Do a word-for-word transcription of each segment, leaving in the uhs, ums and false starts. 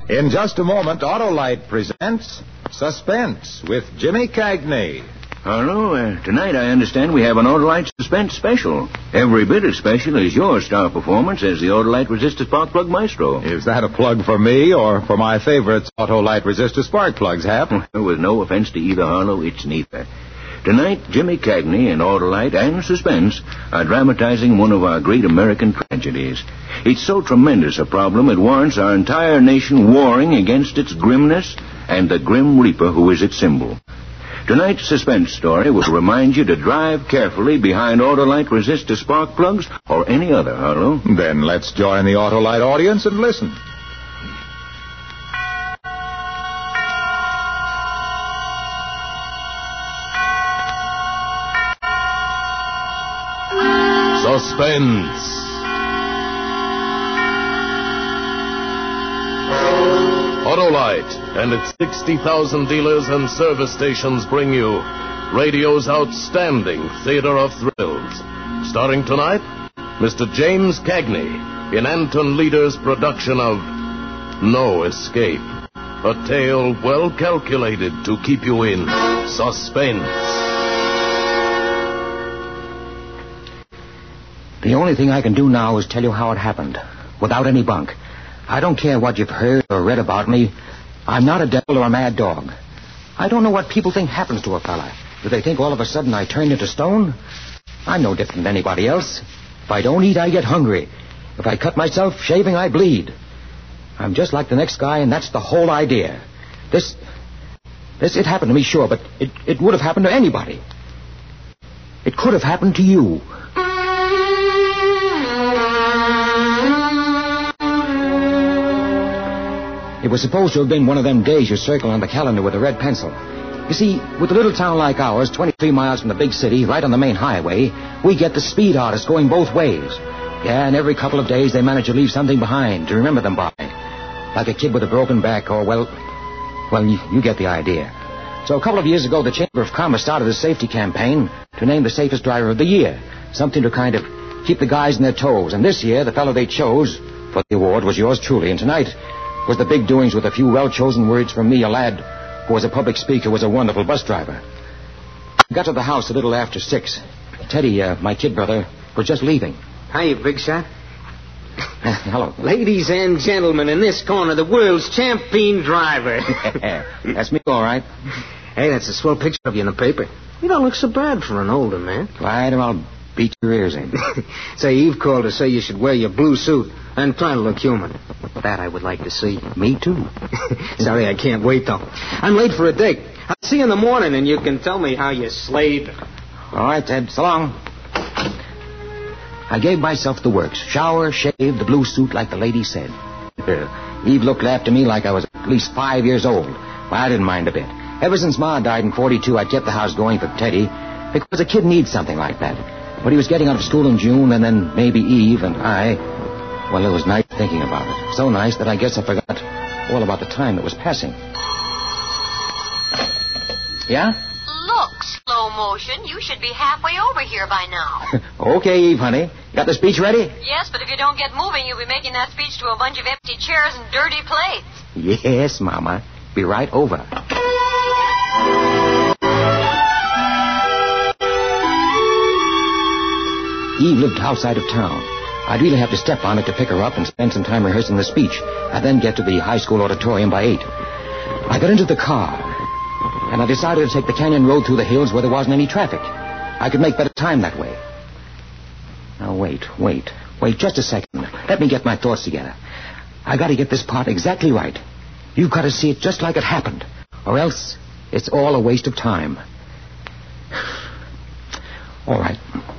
In just a moment, Autolite presents Suspense with Jimmy Cagney. Hello. Uh, tonight, I understand we have an Autolite Suspense special. Every bit as special as your star performance as the Autolite Resistor Spark Plug Maestro. Is that a plug for me or for my favorites Autolite Resistor Spark Plugs, Hap? With no offense to either, Harlow, it's neither. Tonight, Jimmy Cagney and Autolite and Suspense are dramatizing one of our great American tragedies. It's so tremendous a problem it warrants our entire nation warring against its grimness and the Grim Reaper who is its symbol. Tonight's Suspense story will remind you to drive carefully behind Autolite Resistor Spark Plugs or any other, Harlow. Then let's join the Autolite audience and listen. Suspense. Autolite and its sixty thousand dealers and service stations bring you radio's outstanding theater of thrills. Starring tonight, Mister James Cagney in Anton Leader's production of No Escape, a tale well calculated to keep you in suspense. The only thing I can do now is tell you how it happened, without any bunk. I don't care what you've heard or read about me. I'm not a devil or a mad dog. I don't know what people think happens to a fella. Do they think all of a sudden I turn into stone? I'm no different than anybody else. If I don't eat, I get hungry. If I cut myself shaving, I bleed. I'm just like the next guy, and that's the whole idea. This, this, it happened to me, sure, but it, it would have happened to anybody. It could have happened to you. It was supposed to have been one of them days you circle on the calendar with a red pencil. You see, with a little town like ours, twenty-three miles from the big city, right on the main highway, we get the speed artists going both ways. Yeah, and every couple of days they manage to leave something behind to remember them by. Like a kid with a broken back or, well, well, you, you get the idea. So a couple of years ago, the Chamber of Commerce started a safety campaign to name the safest driver of the year. Something to kind of keep the guys on their toes. And this year, the fellow they chose for the award was yours truly. And tonight was the big doings with a few well-chosen words from me, a lad who was a public speaker, was a wonderful bus driver. I got to the house a little after six. Teddy, uh, my kid brother, was just leaving. Hiya, big shot. Uh, hello. Ladies and gentlemen, in this corner, the world's champion driver. That's me, all right. Hey, that's a swell picture of you in the paper. You don't look so bad for an older man. Right, or I'll beat your ears in. Say, Eve called to say you should wear your blue suit and try to look human. That I would like to see. Me, too. Sorry, I can't wait, though. I'm late for a date. I'll see you in the morning, and you can tell me how you slaved. All right, Ted. So long. I gave myself the works. Shower, shave, the blue suit, like the lady said. Eve looked after me like I was at least five years old. Well, I didn't mind a bit. Ever since Ma died in forty-two, I kept the house going for Teddy, because a kid needs something like that. But he was getting out of school in June, and then maybe Eve and I... Well, it was nice thinking about it. So nice that I guess I forgot all about the time that was passing. Yeah? Look, slow motion, you should be halfway over here by now. Okay, Eve, honey. Got the speech ready? Yes, but if you don't get moving, you'll be making that speech to a bunch of empty chairs and dirty plates. Yes, Mama. Be right over. Eve lived outside of town. I'd really have to step on it to pick her up and spend some time rehearsing the speech. I'd then get to the high school auditorium by eight. I got into the car, and I decided to take the canyon road through the hills where there wasn't any traffic. I could make better time that way. Now, wait, wait, wait just a second. Let me get my thoughts together. I got to get this part exactly right. You've got to see it just like it happened, or else it's all a waste of time. All right.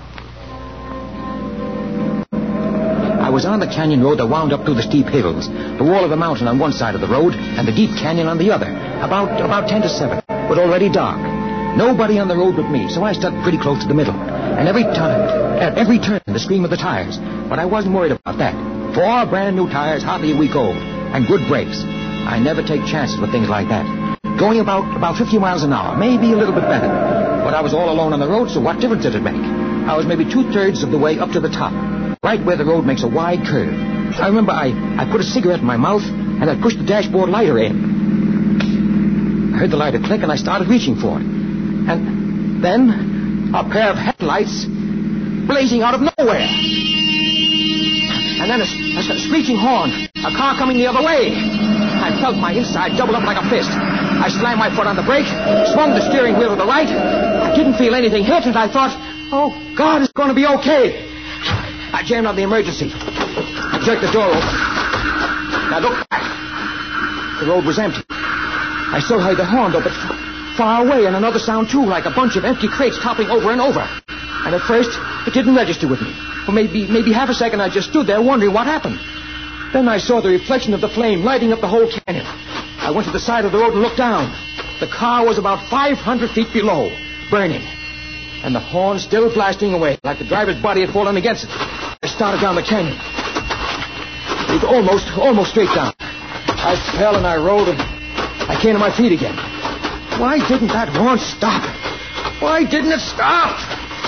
I was on the canyon road that wound up through the steep hills, the wall of the mountain on one side of the road, and the deep canyon on the other. About about ten to seven, but already dark. Nobody on the road but me, so I stuck pretty close to the middle. And every time, at every turn, the scream of the tires. But I wasn't worried about that. Four brand new tires, hardly a week old, and good brakes. I never take chances with things like that. Going about about fifty miles an hour, maybe a little bit better. But I was all alone on the road, so what difference did it make? I was maybe two-thirds of the way up to the top, right where the road makes a wide curve. I remember I, I put a cigarette in my mouth, and I pushed the dashboard lighter in. I heard the lighter click, and I started reaching for it. And then a pair of headlights blazing out of nowhere. And then a, a, a screeching horn, a car coming the other way. I felt my inside double up like a fist. I slammed my foot on the brake, swung the steering wheel to the right. I didn't feel anything hit, and I thought, oh, God, it's going to be okay. I jammed on the emergency. I jerked the door open. I looked back. The road was empty. I still heard the horn, though, but far away, and another sound, too, like a bunch of empty crates toppling over and over. And at first, it didn't register with me. For maybe, maybe half a second, I just stood there wondering what happened. Then I saw the reflection of the flame lighting up the whole canyon. I went to the side of the road and looked down. The car was about five hundred feet below, burning. And the horn still blasting away, like the driver's body had fallen against it. I started down the canyon. It was almost, almost straight down. I fell and I rolled and I came to my feet again. Why didn't that horn stop? Why didn't it stop?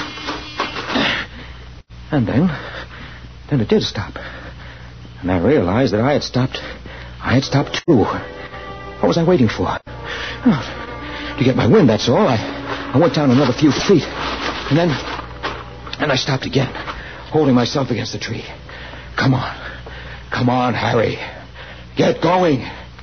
And then, then it did stop. And I realized that I had stopped. I had stopped too. What was I waiting for? Oh, to get my wind, that's all. I, I went down another few feet. And then, and I stopped again, holding myself against the tree. Come on. Come on, Harry. Get going.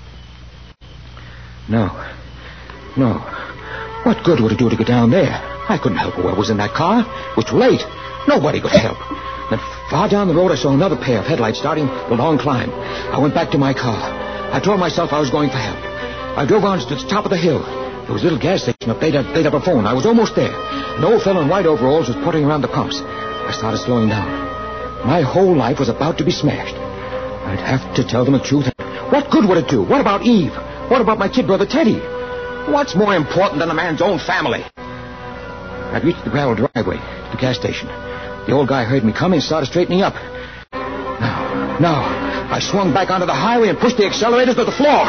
No. No. What good would it do to go down there? I couldn't help whoever was in that car. It was too late. Nobody could help. Then far down the road, I saw another pair of headlights starting the long climb. I went back to my car. I told myself I was going for help. I drove on to the top of the hill. There was a little gas station up there. They'd have a phone. I was almost there. An old fellow in white overalls was putting around the pumps. I started slowing down. My whole life was about to be smashed. I'd have to tell them the truth. What good would it do? What about Eve? What about my kid brother Teddy? What's more important than a man's own family? I'd reached the gravel driveway to the gas station. The old guy heard me coming and started straightening up. Now, now, I swung back onto the highway and pushed the accelerators to the floor.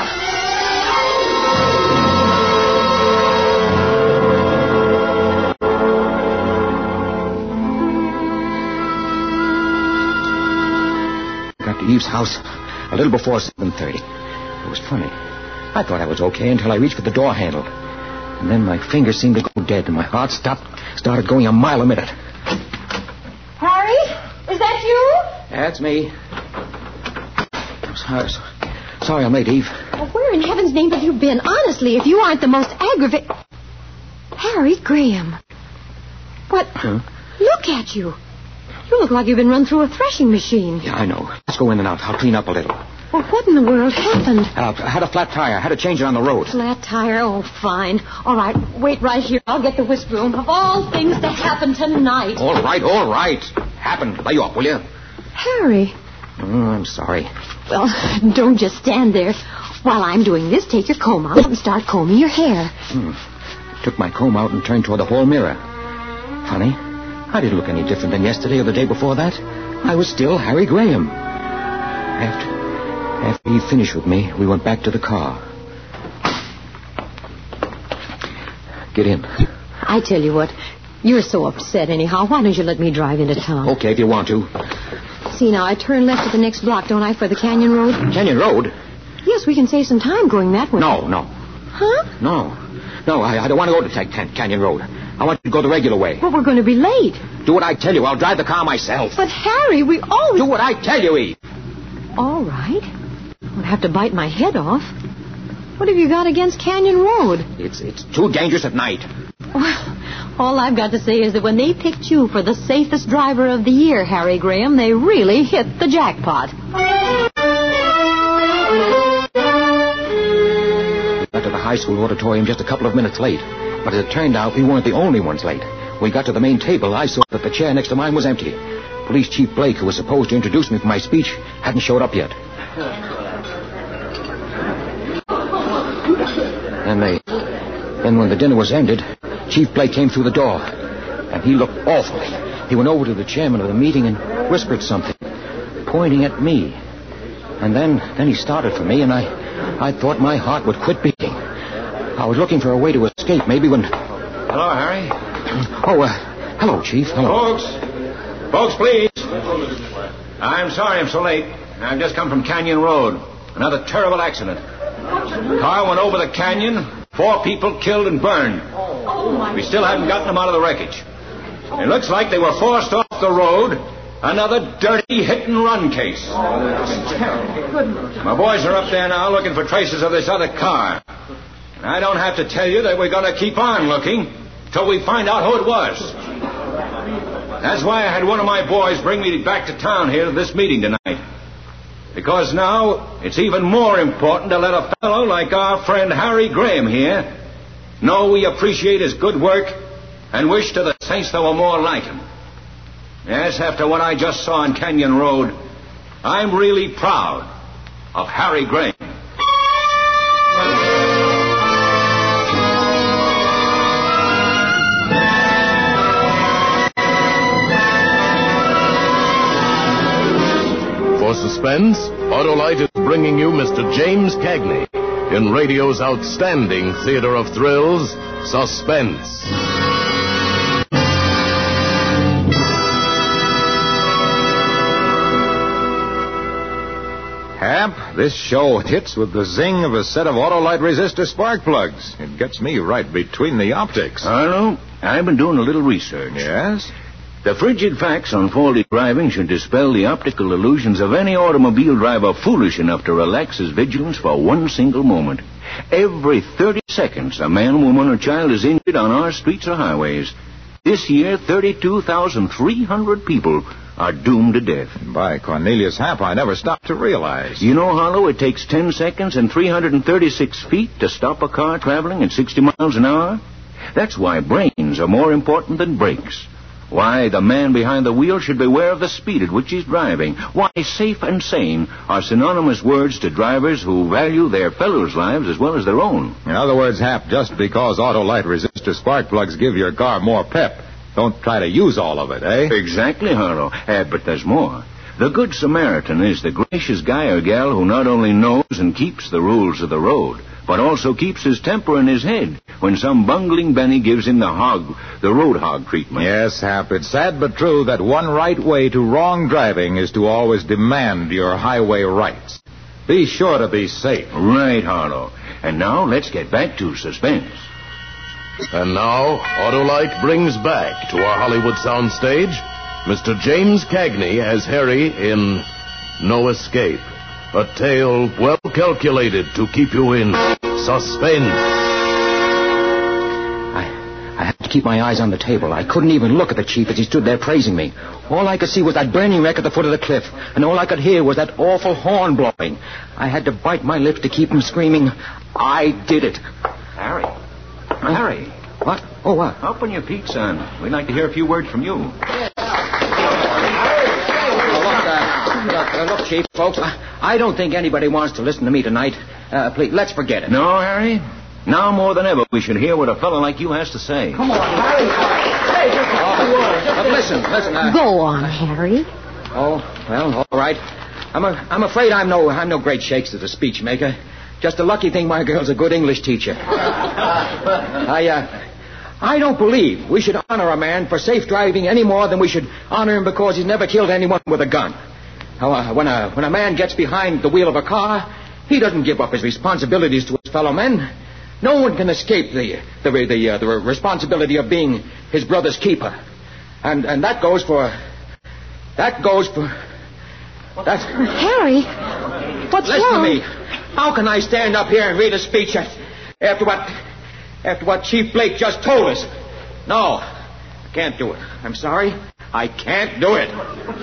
Got to Eve's house a little before seven thirty. It was funny. I thought I was okay until I reached for the door handle. And then my fingers seemed to go dead, and my heart stopped, started going a mile a minute. Harry? Is that you? That's me. I'm sorry, sorry I'm late, Eve. Well, where in heaven's name have you been? Honestly, if you aren't the most aggravating... Harry Graham. What? Huh? Look at you. You look like you've been run through a threshing machine. Yeah, I know. Let's go in and out. I'll clean up a little. Well, what in the world happened? Uh, I had a flat tire. I had to change it on the road. Flat tire? Oh, fine. All right, wait right here. I'll get the whisk broom. Of all things to happen tonight. All right, all right. Happened. Lay you up, will you? Harry. Oh, I'm sorry. Well, don't just stand there. While I'm doing this, take your comb out and start combing your hair. Hmm. Took my comb out and turned toward the hall mirror. Funny. I didn't look any different than yesterday or the day before that. I was still Harry Graham. After, after he finished with me, we went back to the car. Get in. I tell you what, you're so upset anyhow. Why don't you let me drive into town? Okay, if you want to. See, now, I turn left at the next block, don't I, for the Canyon Road? Canyon Road? Yes, we can save some time going that way. No, no. Huh? No. No, I, I don't want to go to T- Can- Canyon Road. I want you to go the regular way. Well, we're going to be late. Do what I tell you. I'll drive the car myself. But, Harry, we always... Do what I tell you, Eve. All right. I'll have to bite my head off. What have you got against Canyon Road? It's it's too dangerous at night. Well, all I've got to say is that when they picked you for the safest driver of the year, Harry Graham, they really hit the jackpot. We got to the high school auditorium just a couple of minutes late. But as it turned out, we weren't the only ones late. When we got to the main table, I saw that the chair next to mine was empty. Police Chief Blake, who was supposed to introduce me for my speech, hadn't showed up yet. And they... Then when the dinner was ended, Chief Blake came through the door. And he looked awful. He went over to the chairman of the meeting and whispered something, pointing at me. And then, then he started for me, and I, I thought my heart would quit beating. I was looking for a way to escape, maybe when... Hello, Harry. Oh, uh, hello, Chief. Hello. Folks. Folks, please. I'm sorry I'm so late. I've just come from Canyon Road. Another terrible accident. The car went over the canyon. Four people killed and burned. We still haven't gotten them out of the wreckage. It looks like they were forced off the road. Another dirty hit-and-run case. My boys are up there now looking for traces of this other car. I don't have to tell you that we're going to keep on looking till we find out who it was. That's why I had one of my boys bring me back to town here to this meeting tonight. Because now it's even more important to let a fellow like our friend Harry Graham here know we appreciate his good work and wish to the saints there were more like him. Yes, after what I just saw on Canyon Road, I'm really proud of Harry Graham. For Suspense, Autolite is bringing you Mister James Cagney in radio's outstanding theater of thrills, Suspense. Hap, this show hits with the zing of a set of Autolite resistor spark plugs. It gets me right between the optics. Arlo, I've been doing a little research. Yes? The frigid facts on faulty driving should dispel the optical illusions of any automobile driver foolish enough to relax his vigilance for one single moment. Every thirty seconds, a man, woman, or child is injured on our streets or highways. This year, thirty-two thousand three hundred people are doomed to death. By Cornelius Hap, I never stopped to realize. You know, Harlow, it takes ten seconds and three hundred thirty-six feet to stop a car traveling at sixty miles an hour. That's why brains are more important than brakes. Why the man behind the wheel should beware of the speed at which he's driving. Why safe and sane are synonymous words to drivers who value their fellows' lives as well as their own. In other words, Hap, just because Autolite resistor spark plugs give your car more pep, don't try to use all of it, eh? Exactly, Harlow. Uh, but there's more. The Good Samaritan is the gracious guy or gal who not only knows and keeps the rules of the road, but also keeps his temper in his head when some bungling Benny gives him the hog, the road hog treatment. Yes, Hap, it's sad but true that one right way to wrong driving is to always demand your highway rights. Be sure to be safe. Right, Harlow. And now let's get back to Suspense. And now, Autolite brings back to our Hollywood soundstage Mister James Cagney as Harry in No Escape, a tale well calculated to keep you in suspense. I, I had to keep my eyes on the table. I couldn't even look at the chief as he stood there praising me. All I could see was that burning wreck at the foot of the cliff, and all I could hear was that awful horn blowing. I had to bite my lips to keep from screaming, "I did it." Harry. Harry. What? Oh, what? Open your feet, son. We'd like to hear a few words from you. Oh, look, uh, look, uh, look, Chief, folks, I, I don't think anybody wants to listen to me tonight. Uh, please, let's forget it. No, Harry? Now more than ever, we should hear what a fellow like you has to say. Come on, Harry. Hey, just, oh, but listen, listen. Uh, Go on, Harry. Oh, well, all right. I'm, a, I'm afraid I'm no, I'm no great shakes as a speech maker. Just a lucky thing my girl's a good English teacher. I, uh... I don't believe we should honor a man for safe driving any more than we should honor him because he's never killed anyone with a gun. Now, uh, when a when a man gets behind the wheel of a car, he doesn't give up his responsibilities to his fellow men. No one can escape the the the, uh, the responsibility of being his brother's keeper, and and that goes for that goes for that. Harry, what's Listen wrong? to me. How can I stand up here and read a speech after what? After what Chief Blake just told us. No, I can't do it. I'm sorry. I can't do it.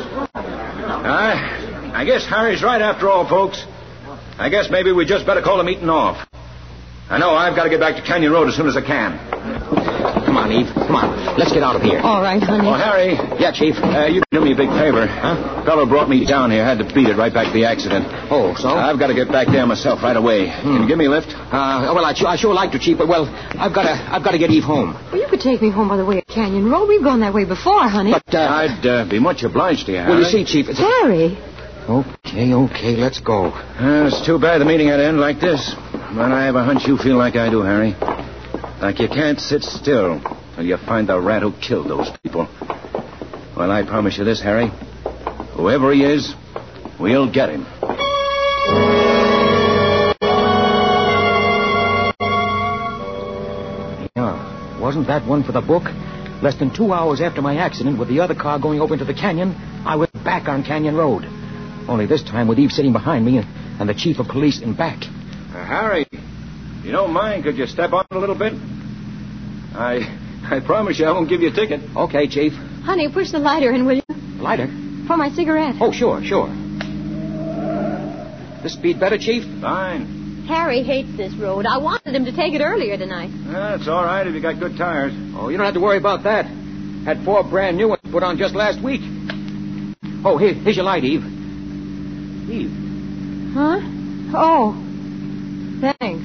Uh, I guess Harry's right after all, folks. I guess maybe we just better call the meeting off. I know I've got to get back to Canyon Road as soon as I can. Come on, Eve. Come on. Let's get out of here. All right, honey. Oh, Harry. Yeah, Chief. Uh, you do me a big favor. Huh? A fellow brought me down here. Had to beat it right back to the accident. Oh, so? I've got to get back there myself right away. Hmm. Can you give me a lift? Uh, well, I, I sure like to, Chief, but, well, I've got to I've got to get Eve home. Well, you could take me home by the way of Canyon Road. We've gone that way before, honey. But, uh... I'd uh, be much obliged to you, Harry. Well, you see, Chief... It's Harry. Okay, okay, let's go. Uh, it's too bad the meeting had to end like this. But I have a hunch you feel like I do, Harry. Like you can't sit still till you find the rat who killed those people. Well, I promise you this, Harry. Whoever he is, we'll get him. wasn't that one for the book? Less than two hours after my accident with the other car going over into the canyon, I was back on Canyon Road. Only this time with Eve sitting behind me and, and the chief of police in back. Uh, Harry, if you don't mind, could you step on a little bit? I I promise you I won't give you a ticket. Okay, Chief. Honey, push the lighter in, will you? Lighter? For my cigarette. Oh, sure, sure. This speed better, Chief? Fine. Harry hates this road. I wanted him to take it earlier tonight. That's all right if you got good tires. Oh, you don't have to worry about that. Had four brand new ones put on just last week. Oh, here, here's your light, Eve. Eve. Huh? Oh. Thanks.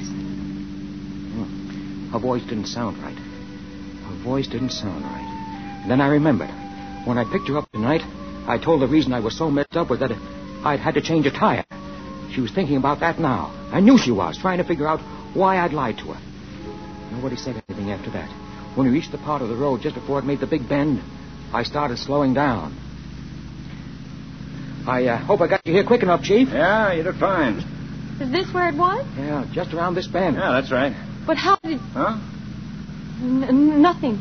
Her voice didn't sound right. Her voice didn't sound right. And then I remembered. When I picked her up tonight, I told her the reason I was so messed up was that I'd had to change a tire. She was thinking about that now. I knew she was, trying to figure out why I'd lied to her. Nobody said anything after that. When we reached the part of the road just before it made the big bend, I started slowing down. I uh, hope I got you here quick enough, Chief. Yeah, you did fine. Is this where it was? Yeah, just around this bend. Yeah, that's right. But how did... Huh? N- nothing.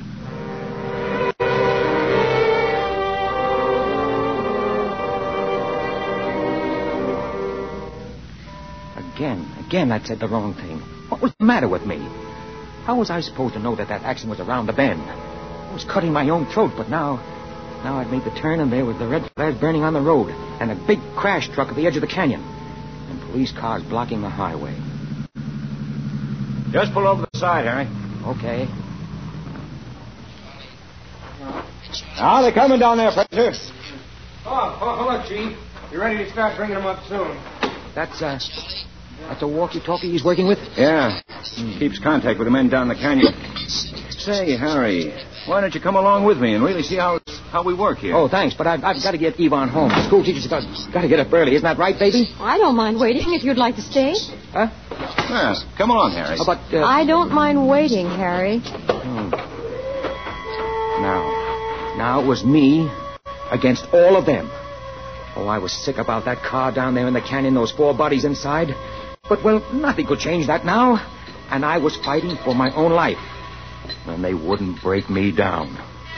Again, again, I'd said the wrong thing. What was the matter with me? How was I supposed to know that that accident was around the bend? I was cutting my own throat, but now... Now I'd made the turn, and there was the red flares burning on the road, and a big crash truck at the edge of the canyon, and police cars blocking the highway. Just pull over the side, Harry. Okay. Now, they're coming down there, Fraser. Oh, oh, hello, Chief. You ready to start bringing them up soon? That's, uh... That's a walkie-talkie he's working with? Yeah. Hmm. Keeps contact with the men down the canyon. Say, Harry, why don't you come along with me and really see how how we work here? Oh, thanks, but I've, I've got to get Yvonne home. The school teacher's got, got to get up early. Isn't that right, baby? I don't mind waiting if you'd like to stay. Huh? Yeah, come along, Harry. How about, uh... I don't mind waiting, Harry. Hmm. Now, now it was me against all of them. Oh, I was sick about that car down there in the canyon, those four bodies inside. But, well, nothing could change that now. And I was fighting for my own life. And they wouldn't break me down.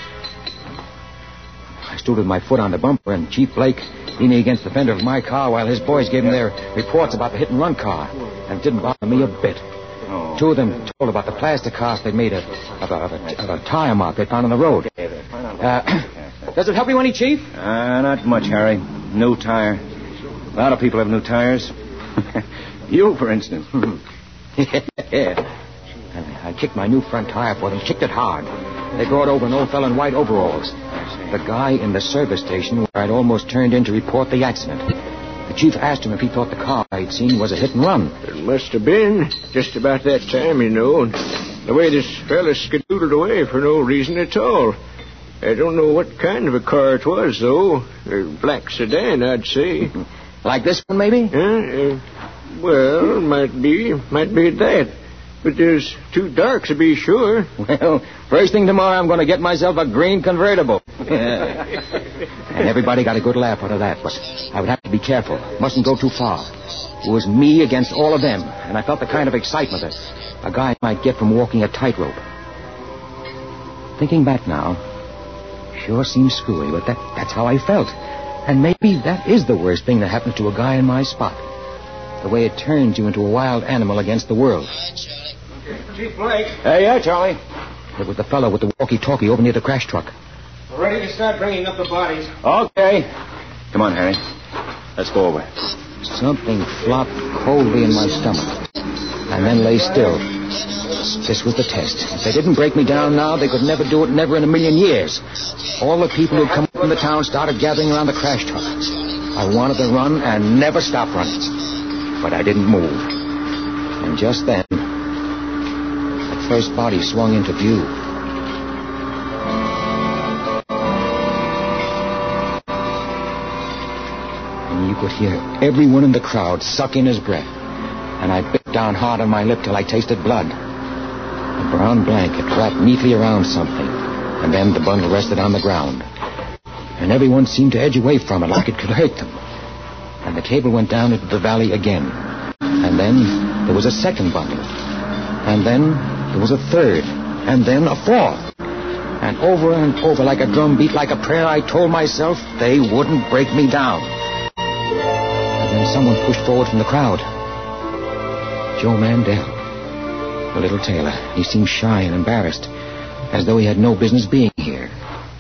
I stood with my foot on the bumper, and Chief Blake leaning against the fender of my car while his boys gave him their reports about the hit-and-run car. And it didn't bother me a bit. Oh. Two of them told about the plaster cast they'd made of, of, a, of, a, of a tire mark they found on the road. Uh, does it help you any, Chief? Uh, not much, Harry. New tire. A lot of people have new tires. You, for instance. Yeah. I kicked my new front tire for them, kicked it hard. They brought over an old fellow in white overalls. The guy in the service station where I'd almost turned in to report the accident. The chief asked him if he thought the car I'd seen was a hit and run. It must have been just about that time, you know. And the way this fella skedoodled away for no reason at all. I don't know what kind of a car it was, though. A black sedan, I'd say. Like this one, maybe? Uh, uh, well, might be. Might be that. But there's too dark to be sure. Well, first thing tomorrow, I'm going to get myself a green convertible. And everybody got a good laugh out of that, but I would have to be careful. Mustn't go too far. It was me against all of them, and I felt the kind of excitement that a guy might get from walking a tightrope. Thinking back now, sure seems screwy, but that, that's how I felt. And maybe that is the worst thing that happens to a guy in my spot. The way it turns you into a wild animal against the world. Chief Blake. Hey, yeah, Charlie. It was the fellow with the walkie-talkie over near the crash truck. We're ready to start bringing up the bodies. Okay. Come on, Harry. Let's go over. Something flopped coldly in my stomach, and then lay still. This was the test. If they didn't break me down now, they could never do it, never in a million years. All the people who'd come from the town started gathering around the crash truck. I wanted to run and never stop running. But I didn't move. And just then, the first body swung into view. And you could hear everyone in the crowd suck in his breath. And I bit down hard on my lip till I tasted blood. A brown blanket wrapped neatly around something. And then the bundle rested on the ground. And everyone seemed to edge away from it like it could hurt them. And the cable went down into the valley again. And then there was a second bundle. And then there was a third. and then a fourth. And over and over like a drum beat, like a prayer, I told myself they wouldn't break me down. And then someone pushed forward from the crowd. Joe Mandel, the little tailor. He seemed shy and embarrassed, as though he had no business being here.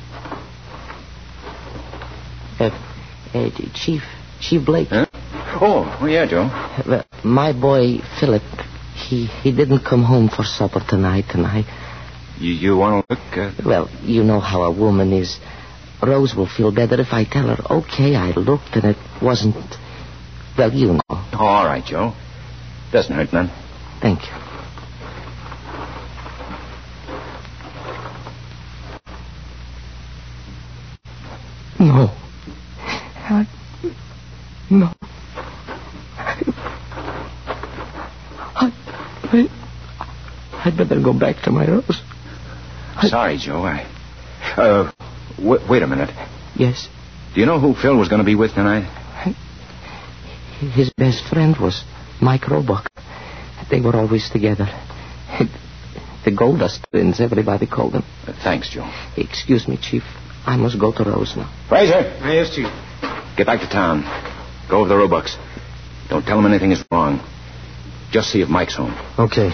Uh, uh, Chief, Chief Blake. Huh? Oh, oh, yeah, Joe. Uh, my boy, Philip, he, he didn't come home for supper tonight, and I... You, you want to look? Uh... Well, you know how a woman is. Rose will feel better if I tell her, okay, I looked and it wasn't... Well, you know. Oh, all right, Joe. Doesn't hurt none. Thank you. No. I, no. I, I, I'd better go back to my Rose. I... Sorry, Joe. I... Uh, w- wait a minute. Yes? Do you know who Phil was going to be with tonight? I, his best friend was Mike Roebuck. They were always together. The Goldust twins, everybody called them. Uh, thanks, Joe. Excuse me, Chief. I must go to Rose now. Fraser! Yes, Chief. Get back to town. Go over the Roebucks. Don't tell them anything is wrong. Just see if Mike's home. Okay.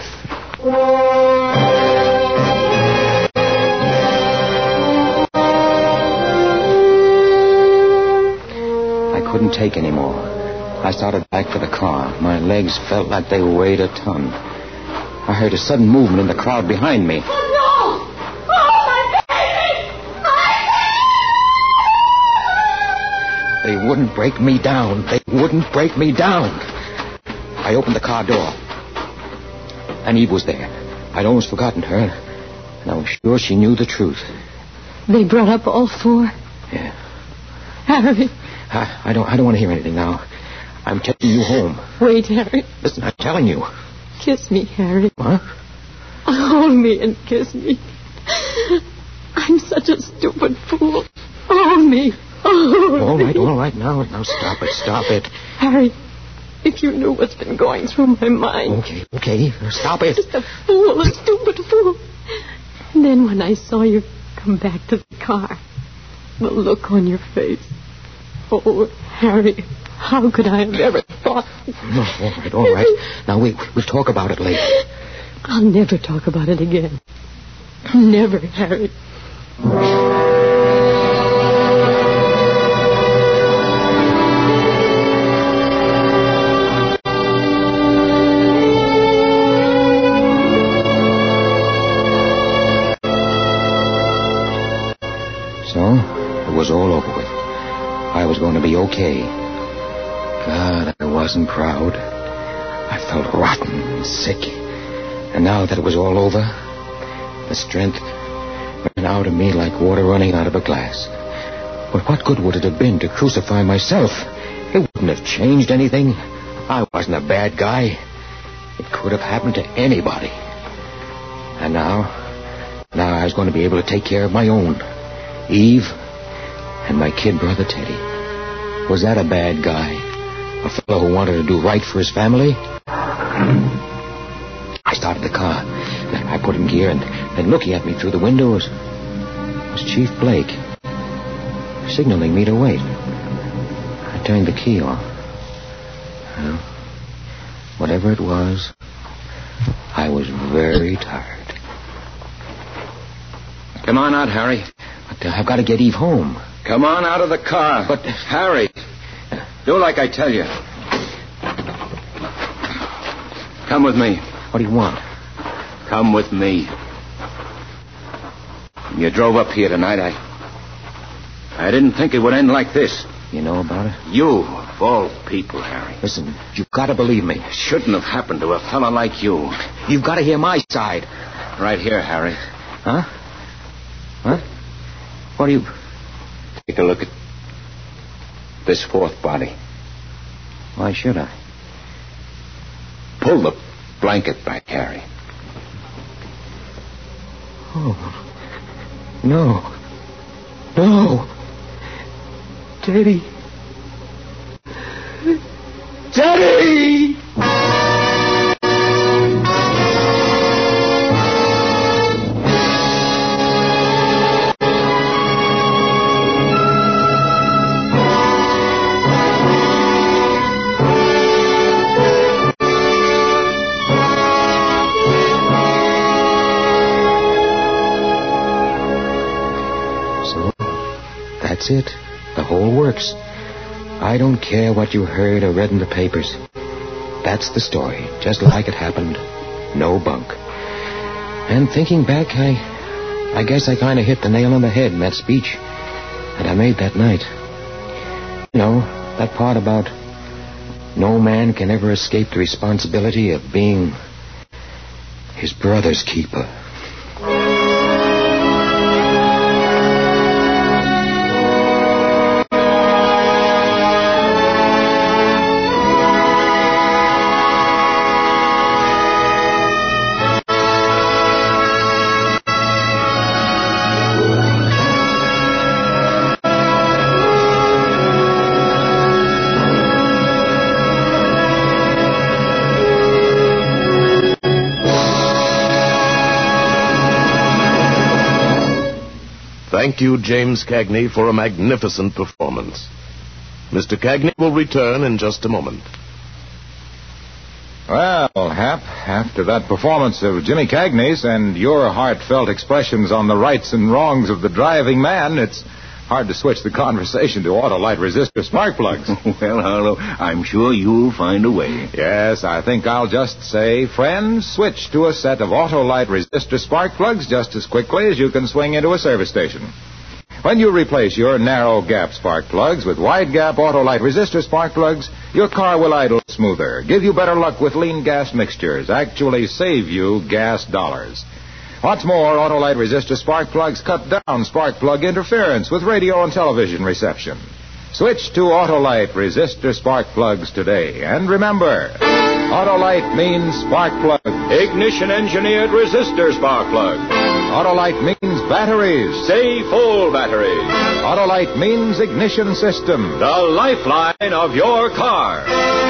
I couldn't take any more. I started back for the car. My legs felt like they weighed a ton. I heard a sudden movement in the crowd behind me. Oh, no! Oh, my baby! My baby! They wouldn't break me down. They wouldn't break me down. I opened the car door. And Eve was there. I'd almost forgotten her. And I was sure she knew the truth. They brought up all four? Yeah. Harry. I, I don't I don't want to hear anything now. I'm taking you home. Wait, Harry. Listen, I'm telling you. Kiss me, Harry. What? Hold me and kiss me. I'm such a stupid fool. Hold me. Hold all right, me. all right. Now, now stop it, stop it. Harry, if you knew what's been going through my mind. Okay, okay. Stop it. Just a fool, a stupid fool. And then when I saw you come back to the car, the look on your face. Oh, Harry, how could I have ever thought... No, all right, all right. Now, we, we'll talk about it later. I'll never talk about it again. Never, Harry. So, it was all over with. I was going to be okay. God, I wasn't proud. I felt rotten and sick. And now that it was all over, the strength ran out of me like water running out of a glass. But what good would it have been to crucify myself? It wouldn't have changed anything. I wasn't a bad guy. It could have happened to anybody. And now, now I was going to be able to take care of my own. Eve and my kid brother Teddy. Was that a bad guy? A fellow who wanted to do right for his family? I started the car. I put in gear, and then looking at me through the window was, was Chief Blake, signaling me to wait. I turned the key off. Well, whatever it was, I was very tired. Come on out, Harry. But uh, I've got to get Eve home. Come on out of the car. But, Harry, do like I tell you. Come with me. What do you want? Come with me. You drove up here tonight. I... I didn't think it would end like this. You know about it? You, of all people, Harry. Listen, you've got to believe me. It shouldn't have happened to a fella like you. You've got to hear my side. Right here, Harry. Huh? What? What do you... Take a look at this fourth body. Why should I? Pull the blanket back, Harry. Oh. No. No. Teddy. Teddy! That's it. The whole works. I don't care what you heard or read in the papers. That's the story, just like it happened. No bunk. And thinking back, I... I guess I kind of hit the nail on the head in that speech that I made that night. You know, that part about no man can ever escape the responsibility of being his brother's keeper. Thank you, James Cagney, for a magnificent performance. Mister Cagney will return in just a moment. Well, Hap, after that performance of Jimmy Cagney's and your heartfelt expressions on the rights and wrongs of the driving man, it's hard to switch the conversation to Autolite resistor spark plugs. Well, Harlow, I'm sure you'll find a way. Yes, I think I'll just say, friends, switch to a set of Autolite resistor spark plugs just as quickly as you can swing into a service station. When you replace your narrow gap spark plugs with wide gap Autolite resistor spark plugs, your car will idle smoother, give you better luck with lean gas mixtures, actually save you gas dollars. What's more, Autolite resistor spark plugs cut down spark plug interference with radio and television reception. Switch to Autolite resistor spark plugs today. And remember, Autolite means spark plug. Ignition engineered resistor spark plug. Autolite means batteries. Stay full batteries. Autolite means ignition system. The lifeline of your car.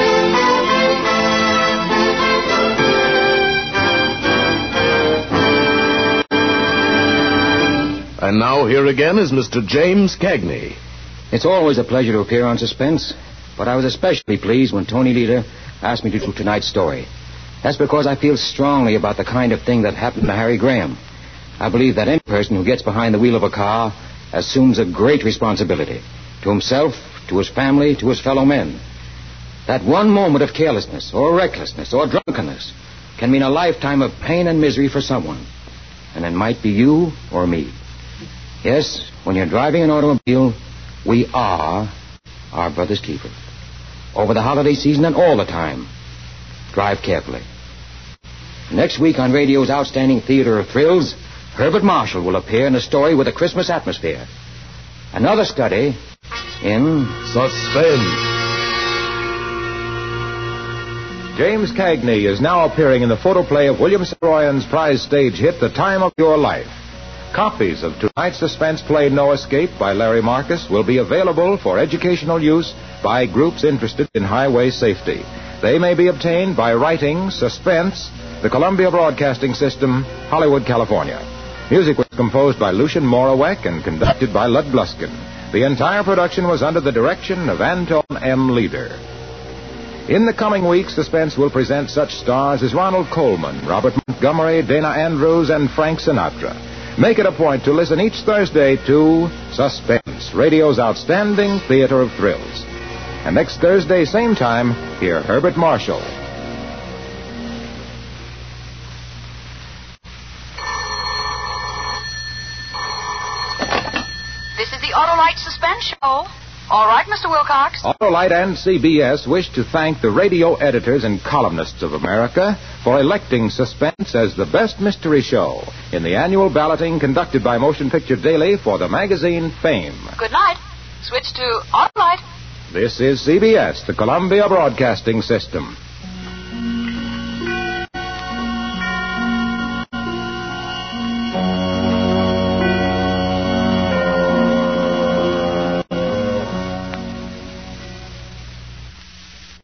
And now here again is Mister James Cagney. It's always a pleasure to appear on Suspense, but I was especially pleased when Tony Leder asked me to do tonight's story. That's because I feel strongly about the kind of thing that happened to Harry Graham. I believe that any person who gets behind the wheel of a car assumes a great responsibility to himself, to his family, to his fellow men. That one moment of carelessness or recklessness or drunkenness can mean a lifetime of pain and misery for someone. And it might be you or me. Yes, when you're driving an automobile, we are our brother's keeper. Over the holiday season and all the time, drive carefully. Next week on radio's outstanding theater of thrills, Herbert Marshall will appear in a story with a Christmas atmosphere. Another study in Suspense. James Cagney is now appearing in the photoplay of William Saroyan's prize stage hit, The Time of Your Life. Copies of tonight's suspense play, No Escape, by Larry Marcus, will be available for educational use by groups interested in highway safety. They may be obtained by writing Suspense, the Columbia Broadcasting System, Hollywood, California. Music was composed by Lucian Morawek and conducted by Lud Gluskin. The entire production was under the direction of Anton M. Leader. In the coming weeks, Suspense will present such stars as Ronald Coleman, Robert Montgomery, Dana Andrews, and Frank Sinatra. Make it a point to listen each Thursday to Suspense, radio's outstanding theater of thrills. And next Thursday, same time, hear Herbert Marshall. This is the Autolite Suspense Show. All right, Mister Wilcox. Autolite and C B S wish to thank the radio editors and columnists of America for electing Suspense as the best mystery show in the annual balloting conducted by Motion Picture Daily for the magazine Fame. Good night. Switch to Autolite. This is C B S, the Columbia Broadcasting System.